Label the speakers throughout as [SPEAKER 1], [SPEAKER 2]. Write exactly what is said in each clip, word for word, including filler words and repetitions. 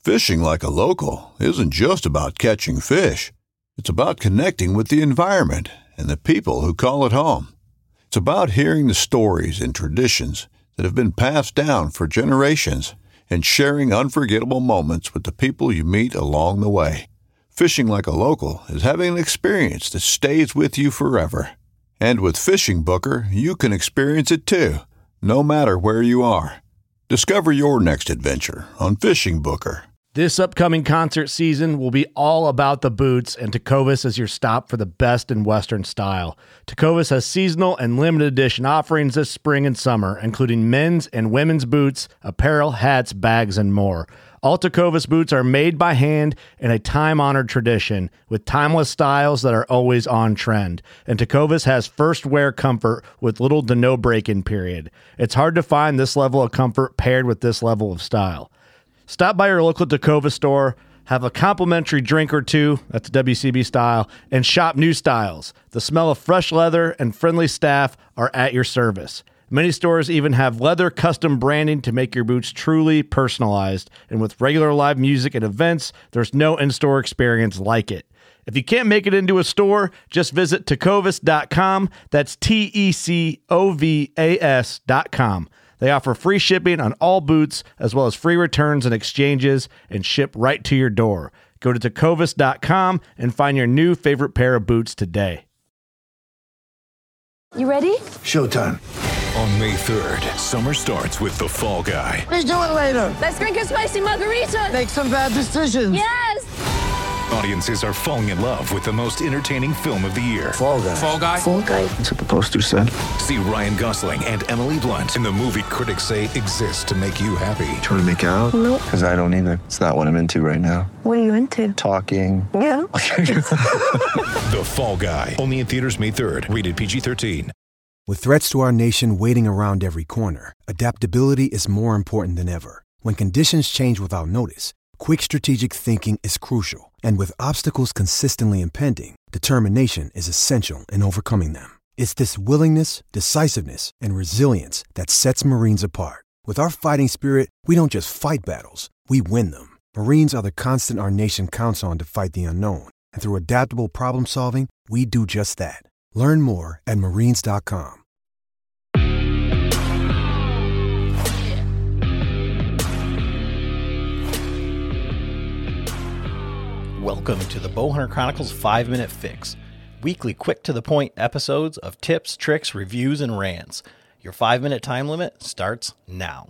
[SPEAKER 1] Fishing like a local isn't just about catching fish. It's about connecting with the environment and the people who call it home. It's about hearing the stories and traditions that have been passed down for generations and sharing unforgettable moments with the people you meet along the way. Fishing like a local is having an experience that stays with you forever. And with Fishing Booker, you can experience it too, no matter where you are. Discover your next adventure on Fishing Booker.
[SPEAKER 2] This upcoming concert season will be all about the boots, and Tecovas is your stop for the best in Western style. Tecovas has seasonal and limited edition offerings this spring and summer, including men's and women's boots, apparel, hats, bags, and more. All Tecovas boots are made by hand in a time-honored tradition with timeless styles that are always on trend. And Tecovas has first wear comfort with little to no break-in period. It's hard to find this level of comfort paired with this level of style. Stop by your local Tecovas store, have a complimentary drink or two, that's W C B style, and shop new styles. The smell of fresh leather and friendly staff are at your service. Many stores even have leather custom branding to make your boots truly personalized. And with regular live music and events, there's no in-store experience like it. If you can't make it into a store, just visit tecovas dot com. That's T E C O V A S dot com. They offer free shipping on all boots, as well as free returns and exchanges, and ship right to your door. Go to tecovas dot com and find your new favorite pair of boots today.
[SPEAKER 3] You ready?
[SPEAKER 4] Showtime.
[SPEAKER 5] On May third, summer starts with The Fall Guy.
[SPEAKER 4] Let's do it later.
[SPEAKER 3] Let's drink a spicy margarita.
[SPEAKER 4] Make some bad decisions.
[SPEAKER 3] Yes!
[SPEAKER 5] Audiences are falling in love with the most entertaining film of the year.
[SPEAKER 4] Fall Guy.
[SPEAKER 5] Fall Guy?
[SPEAKER 3] Fall guy.
[SPEAKER 4] That's what the poster said.
[SPEAKER 5] See Ryan Gosling and Emily Blunt in the movie critics say exists to make you happy.
[SPEAKER 6] Trying to make it out?
[SPEAKER 3] Nope.
[SPEAKER 6] Because I don't either. It's not what I'm into right now.
[SPEAKER 3] What are you into?
[SPEAKER 6] Talking.
[SPEAKER 3] Yeah.
[SPEAKER 5] The Fall Guy. Only in theaters May third. Rated P G thirteen.
[SPEAKER 7] With threats to our nation waiting around every corner, adaptability is more important than ever. When conditions change without notice, quick strategic thinking is crucial. And with obstacles consistently impending, determination is essential in overcoming them. It's this willingness, decisiveness, and resilience that sets Marines apart. With our fighting spirit, we don't just fight battles, we win them. Marines are the constant our nation counts on to fight the unknown. And through adaptable problem solving, we do just that. Learn more at marines dot com.
[SPEAKER 8] Welcome to the Bowhunter Chronicles five minute Fix, weekly quick-to-the-point episodes of tips, tricks, reviews, and rants. Your five minute time limit starts now.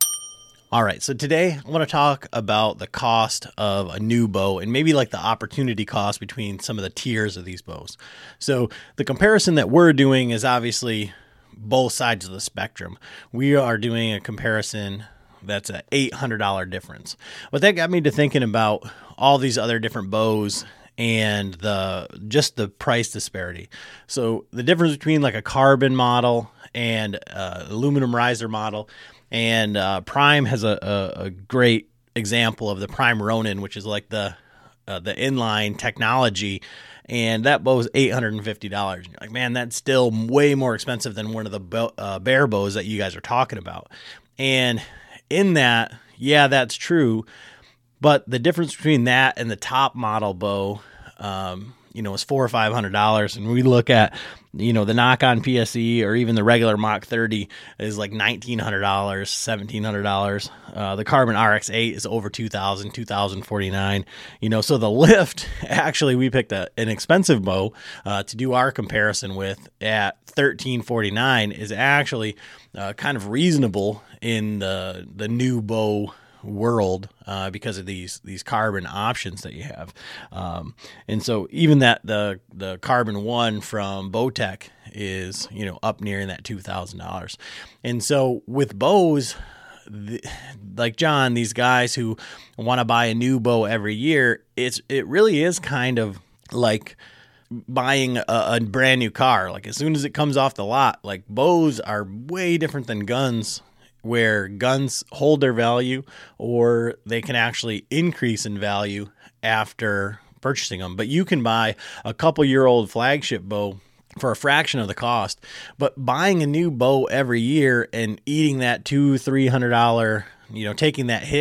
[SPEAKER 8] All right, so today I want to talk about the cost of a new bow and maybe like the opportunity cost between some of the tiers of these bows. So the comparison that we're doing is obviously both sides of the spectrum. We are doing a comparison that's an eight hundred dollars difference. But that got me to thinking about all these other different bows and the just the price disparity. So the difference between like a carbon model and uh, aluminum riser model, and uh, Prime has a, a, a great example of the Prime Ronin, which is like the uh, the inline technology, and that bow is eight hundred fifty dollars. And you're like, man, that's still way more expensive than one of the bo- uh, bear bows that you guys are talking about. And in that, yeah, that's true. But the difference between that and the top model bow, um, you know, is four or five hundred dollars. And we look at, you know, the knock-on P S E or even the regular Mach thirty is like nineteen hundred dollars, seventeen hundred dollars. Uh, the Carbon R X eight is over two thousand dollars, two thousand forty-nine. You know, so the lift, actually, we picked a, an expensive bow uh, to do our comparison with at thirteen forty-nine is actually uh, kind of reasonable in the the new bow world uh, because of these these carbon options that you have, um, and so even that the the Carbon One from Bowtech is, you know, up near that two thousand dollars. And so with bows, the, like John, these guys who want to buy a new bow every year, it's it really is kind of like buying a, a brand new car. Like as soon as it comes off the lot, like bows are way different than guns, where guns hold their value or they can actually increase in value after purchasing them. But you can buy a couple year old flagship bow for a fraction of the cost. But buying a new bow every year and eating that two, three hundred dollar, you know, taking that hit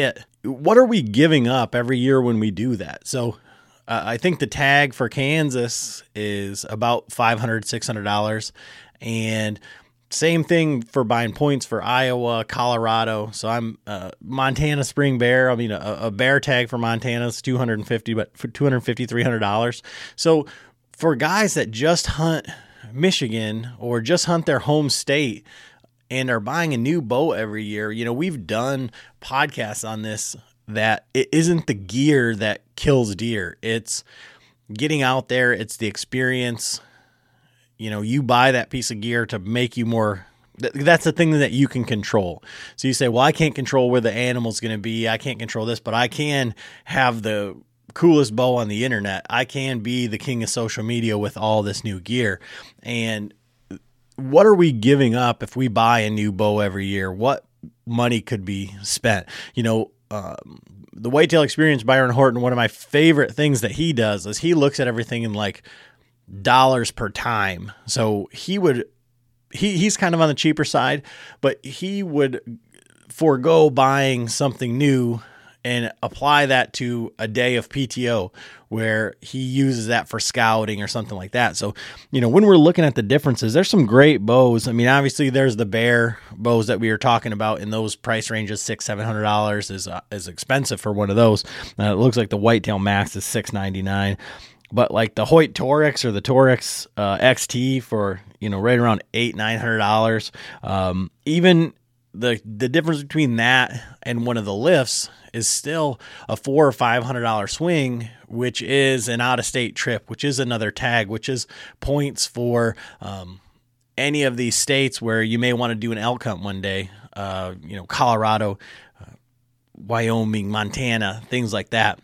[SPEAKER 8] what are we giving up every year when we do that? So uh, I think the tag for Kansas is about five hundred dollars, six hundred dollars. And same thing for buying points for Iowa, Colorado. So I'm uh, Montana Spring Bear. I mean, a, a bear tag for Montana is two hundred fifty dollars, but for two hundred fifty dollars, three hundred dollars. So for guys that just hunt Michigan or just hunt their home state and are buying a new bow every year, you know, we've done podcasts on this, that it isn't the gear that kills deer. It's getting out there. It's the experience. You know, you buy that piece of gear to make you more, that's the thing that you can control. So you say, well, I can't control where the animal's going to be. I can't control this, but I can have the coolest bow on the internet. I can be the king of social media with all this new gear. And what are we giving up if we buy a new bow every year? What money could be spent? You know, um, the Whitetail Experience, Byron Horton, one of my favorite things that he does is he looks at everything in like dollars per time. So he would, he he's kind of on the cheaper side, but he would forego buying something new and apply that to a day of P T O where he uses that for scouting or something like that. So, you know, when we're looking at the differences, there's some great bows. I mean, obviously there's the bear bows that we were talking about in those price ranges. Six, seven hundred dollars is uh, is expensive for one of those. Uh, it looks like the Whitetail Max is six ninety-nine. But like the Hoyt Torex or the Torex uh, X T for, you know, right around eight, nine hundred dollars. Um, even the the difference between that and one of the lifts is still a four or five hundred dollar swing, which is an out of state trip, which is another tag, which is points for um, any of these states where you may want to do an elk hunt one day. Uh, you know, Colorado, uh, Wyoming, Montana, things like that.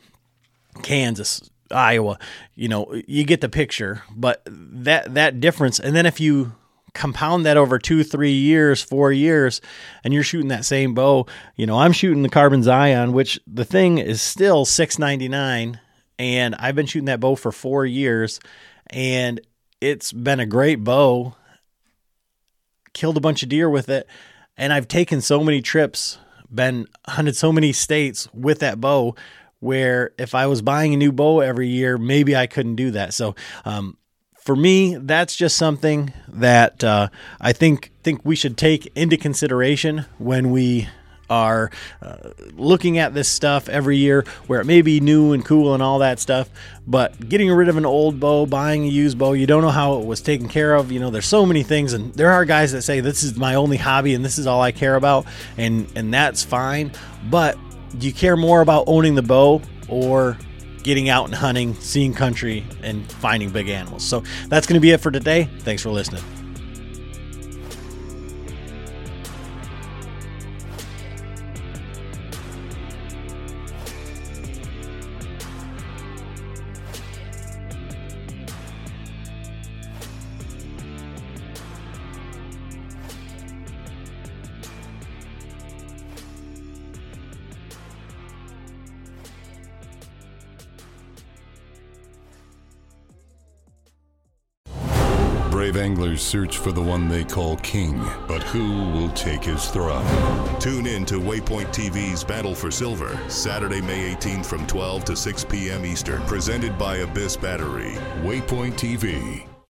[SPEAKER 8] Kansas, Iowa, you know, you get the picture, but that, that difference. And then if you compound that over two, three years, four years, and you're shooting that same bow, you know, I'm shooting the Carbon Zion, which the thing is still six ninety-nine. And I've been shooting that bow for four years and it's been a great bow, killed a bunch of deer with it. And I've taken so many trips, been hunted so many states with that bow, where if I was buying a new bow every year, maybe I couldn't do that. So um, for me, that's just something that uh, I think think we should take into consideration when we are uh, looking at this stuff every year, where it may be new and cool and all that stuff, but getting rid of an old bow, buying a used bow, you don't know how it was taken care of. You know, there's so many things, and there are guys that say this is my only hobby and this is all I care about, and and that's fine. But do you care more about owning the bow or getting out and hunting, seeing country, and finding big animals? So that's going to be it for today. Thanks for listening.
[SPEAKER 9] Brave anglers search for the one they call king, but who will take his throne?
[SPEAKER 5] Tune in to Waypoint T V's Battle for Silver, Saturday, May eighteenth from twelve to six p.m. Eastern, presented by Abyss Battery.
[SPEAKER 9] Waypoint T V.